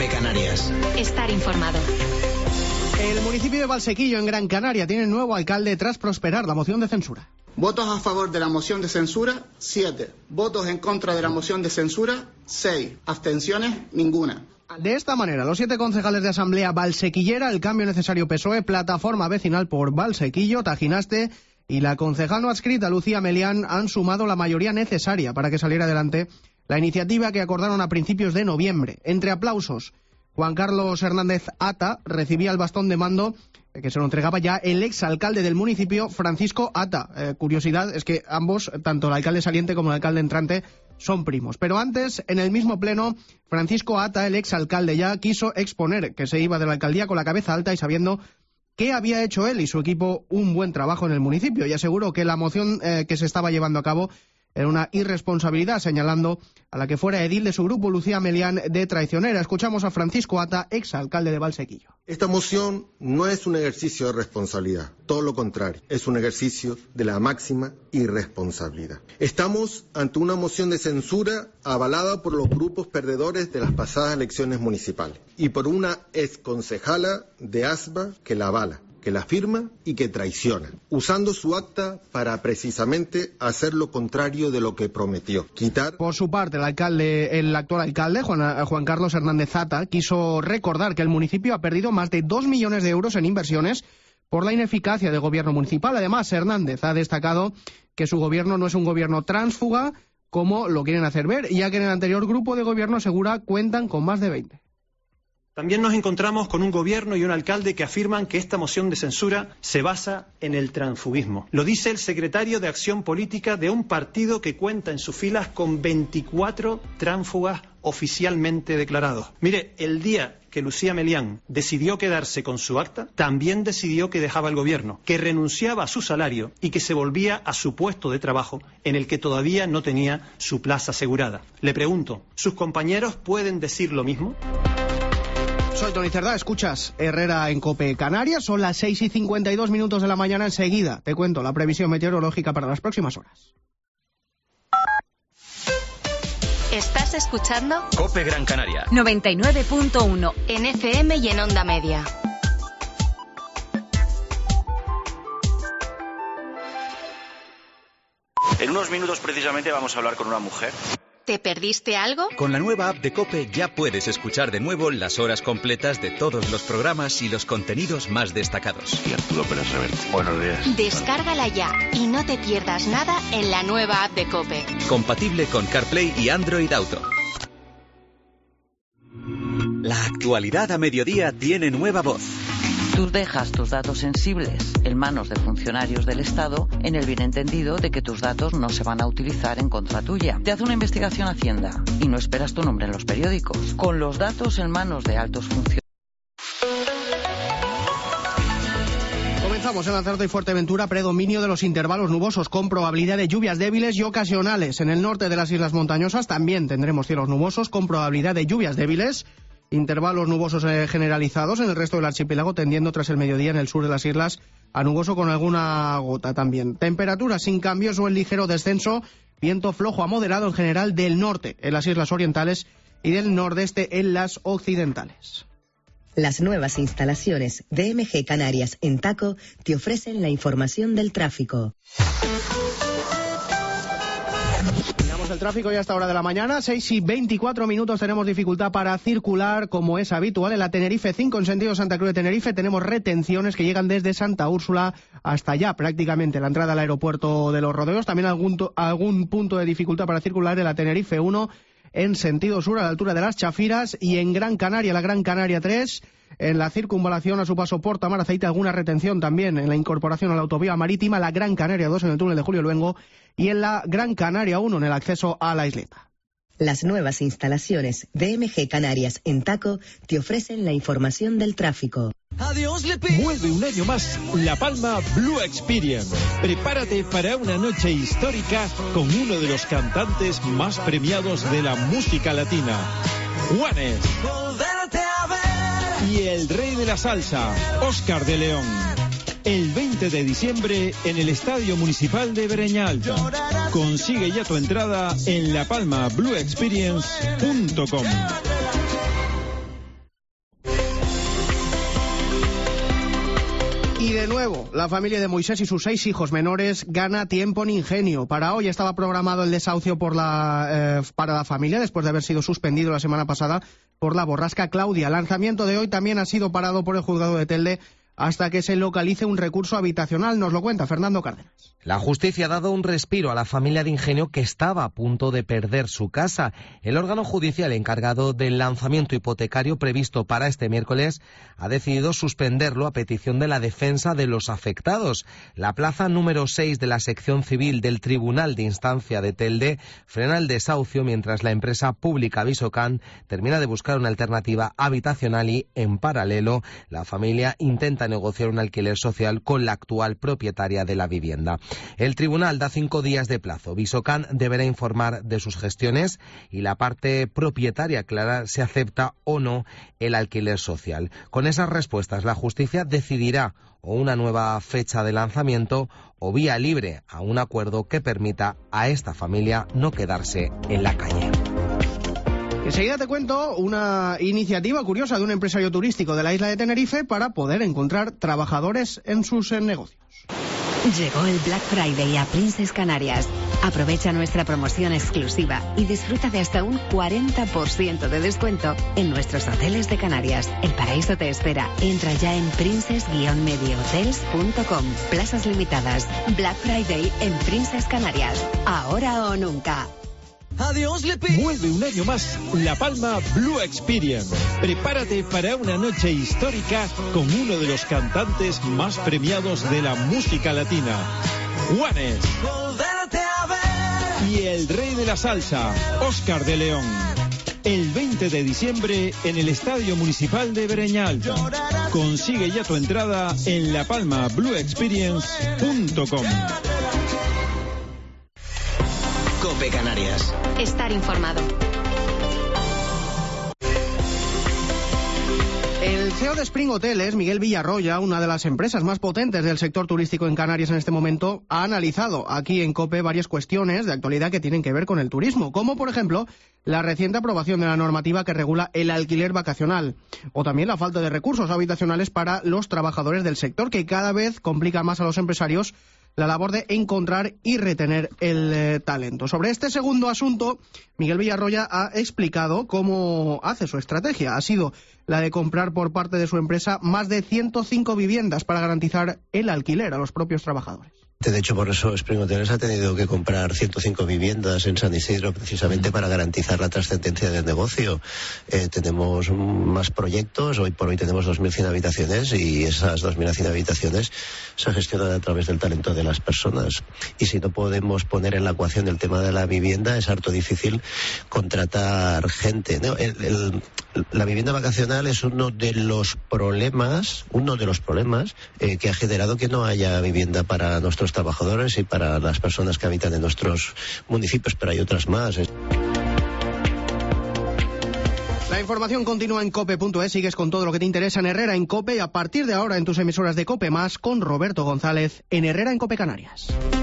COPE Canarias. Estar informado. El municipio de Valsequillo, en Gran Canaria, tiene nuevo alcalde tras prosperar la moción de censura. Votos a favor de la moción de censura, 7. Votos en contra de la moción de censura, 6. Abstenciones, ninguna. De esta manera, los 7 concejales de Asamblea valsequillera, el Cambio Necesario PSOE, Plataforma Vecinal por Valsequillo, Tajinaste y la concejal no adscrita Lucía Melián han sumado la mayoría necesaria para que saliera adelante la iniciativa que acordaron a principios de noviembre. Entre aplausos, Juan Carlos Hernández Ata recibía el bastón de mando que se lo entregaba ya el exalcalde del municipio, Francisco Ata. Curiosidad es que ambos, tanto el alcalde saliente como el alcalde entrante, son primos. Pero antes, en el mismo pleno, Francisco Ata, el exalcalde, ya quiso exponer que se iba de la alcaldía con la cabeza alta y sabiendo que había hecho él y su equipo un buen trabajo en el municipio, y aseguró que la moción que se estaba llevando a cabo era una irresponsabilidad, señalando a la que fuera edil de su grupo, Lucía Melián, de traicionera. Escuchamos a Francisco Ata, exalcalde de Valsequillo. Esta moción no es un ejercicio de responsabilidad, todo lo contrario, es un ejercicio de la máxima irresponsabilidad. Estamos ante una moción de censura avalada por los grupos perdedores de las pasadas elecciones municipales y por una exconcejala de ASBA que la avala, que la firma y que traiciona, usando su acta para precisamente hacer lo contrario de lo que prometió, quitar. Por su parte, el actual alcalde, Juan Carlos Hernández Ata, quiso recordar que el municipio ha perdido más de 2 millones de euros en inversiones por la ineficacia del gobierno municipal. Además, Hernández ha destacado que su gobierno no es un gobierno tránsfuga, como lo quieren hacer ver, ya que en el anterior grupo de gobierno, asegura, cuentan con más de 20. También nos encontramos con un gobierno y un alcalde que afirman que esta moción de censura se basa en el transfugismo. Lo dice el secretario de Acción Política de un partido que cuenta en sus filas con 24 tránsfugas oficialmente declarados. Mire, el día que Lucía Melián decidió quedarse con su acta, también decidió que dejaba el gobierno, que renunciaba a su salario y que se volvía a su puesto de trabajo en el que todavía no tenía su plaza asegurada. Le pregunto, ¿sus compañeros pueden decir lo mismo? Soy Tony Cerdá, escuchas Herrera en COPE Canarias, son las 6:52 de la mañana. Enseguida te cuento la previsión meteorológica para las próximas horas. ¿Estás escuchando? COPE Gran Canaria 99.1 en FM y en onda media. En unos minutos precisamente vamos a hablar con una mujer. ¿Te perdiste algo? Con la nueva app de COPE ya puedes escuchar de nuevo las horas completas de todos los programas y los contenidos más destacados. Y Arturo Pérez Reverte. Buenos días. Descárgala ya y no te pierdas nada en la nueva app de COPE. Compatible con CarPlay y Android Auto. La actualidad a mediodía tiene nueva voz. Tú dejas tus datos sensibles en manos de funcionarios del Estado en el bien entendido de que tus datos no se van a utilizar en contra tuya. Te hace una investigación Hacienda y no esperas tu nombre en los periódicos. Con los datos en manos de altos funcionarios. Comenzamos en Lanzarote y Fuerteventura, predominio de los intervalos nubosos con probabilidad de lluvias débiles y ocasionales. En el norte de las islas montañosas también tendremos cielos nubosos con probabilidad de lluvias débiles. Intervalos nubosos generalizados en el resto del archipiélago, tendiendo tras el mediodía en el sur de las islas a nuboso con alguna gota también. Temperaturas sin cambios o en ligero descenso, viento flojo a moderado en general del norte en las islas orientales y del nordeste en las occidentales. Las nuevas instalaciones de MG Canarias en Taco te ofrecen la información del tráfico. El tráfico ya a esta hora de la mañana, 6:24 tenemos dificultad para circular como es habitual en la Tenerife 5 en sentido Santa Cruz de Tenerife. Tenemos retenciones que llegan desde Santa Úrsula hasta allá prácticamente la entrada al aeropuerto de Los Rodeos. También algún punto de dificultad para circular en la Tenerife 1 en sentido sur a la altura de las Chafiras y en Gran Canaria, la Gran Canaria 3. En la circunvalación a su paso por Tamaraceite, alguna retención también en la incorporación a la autovía marítima, la Gran Canaria 2 en el túnel de Julio Luengo y en la Gran Canaria 1 en el acceso a la isleta. Las nuevas instalaciones de MG Canarias en Taco te ofrecen la información del tráfico. Vuelve un año más La Palma Blue Experience. Prepárate para una noche histórica con uno de los cantantes más premiados de la música latina, Juanes. Y el rey de la salsa, Óscar de León. El 20 de diciembre en el Estadio Municipal de Breñalta. Consigue ya tu entrada en lapalmablueexperience.com. Y de nuevo, la familia de Moisés y sus 6 hijos menores gana tiempo en Ingenio. Para hoy estaba programado el desahucio para la familia, después de haber sido suspendido la semana pasada por la borrasca Claudia. El lanzamiento de hoy también ha sido parado por el juzgado de Telde hasta que se localice un recurso habitacional. Nos lo cuenta Fernando Cárdenas. La justicia ha dado un respiro a la familia de Ingenio que estaba a punto de perder su casa. El órgano judicial encargado del lanzamiento hipotecario previsto para este miércoles ha decidido suspenderlo a petición de la defensa de los afectados. La plaza número 6 de la sección civil del Tribunal de Instancia de Telde frena el desahucio mientras la empresa pública Visocan termina de buscar una alternativa habitacional y, en paralelo, la familia intenta negociar un alquiler social con la actual propietaria de la vivienda. El tribunal da 5 días de plazo. Visocan deberá informar de sus gestiones y la parte propietaria aclarar si acepta o no el alquiler social. Con esas respuestas, la justicia decidirá o una nueva fecha de lanzamiento o vía libre a un acuerdo que permita a esta familia no quedarse en la calle. Enseguida te cuento una iniciativa curiosa de un empresario turístico de la isla de Tenerife para poder encontrar trabajadores en sus negocios. Llegó el Black Friday a Princess Canarias. Aprovecha nuestra promoción exclusiva y disfruta de hasta un 40% de descuento en nuestros hoteles de Canarias. El paraíso te espera. Entra ya en princess-mediohotels.com. Plazas limitadas. Black Friday en Princess Canarias. Ahora o nunca. Adiós, Lepe. Vuelve un año más La Palma Blue Experience. Prepárate para una noche histórica con uno de los cantantes más premiados de la música latina, Juanes. Y el rey de la salsa, Óscar de León. El 20 de diciembre en el Estadio Municipal de Breñal. Consigue ya tu entrada en lapalmablueexperience.com. COPE Canarias. Estar informado. El CEO de Spring Hoteles, Miguel Villarroya, una de las empresas más potentes del sector turístico en Canarias en este momento, ha analizado aquí en COPE varias cuestiones de actualidad que tienen que ver con el turismo, como por ejemplo la reciente aprobación de la normativa que regula el alquiler vacacional, o también la falta de recursos habitacionales para los trabajadores del sector, que cada vez complica más a los empresarios la labor de encontrar y retener el talento. Sobre este segundo asunto, Miguel Villarroya ha explicado cómo hace su estrategia. Ha sido la de comprar por parte de su empresa más de 105 viviendas para garantizar el alquiler a los propios trabajadores. De hecho, por eso Spring Hoteles ha tenido que comprar 105 viviendas en San Isidro precisamente para garantizar la trascendencia del negocio. Tenemos más proyectos, hoy por hoy tenemos 2.100 habitaciones y esas 2.100 habitaciones se gestionan a través del talento de las personas. Y si no podemos poner en la ecuación el tema de la vivienda, es harto difícil contratar gente, ¿no? La vivienda vacacional es uno de los problemas que ha generado que no haya vivienda para nuestros trabajadores y para las personas que habitan en nuestros municipios, pero hay otras más. La información continúa en cope.es, sigues con todo lo que te interesa en Herrera en COPE y a partir de ahora en tus emisoras de COPE más con Roberto González en Herrera en COPE Canarias.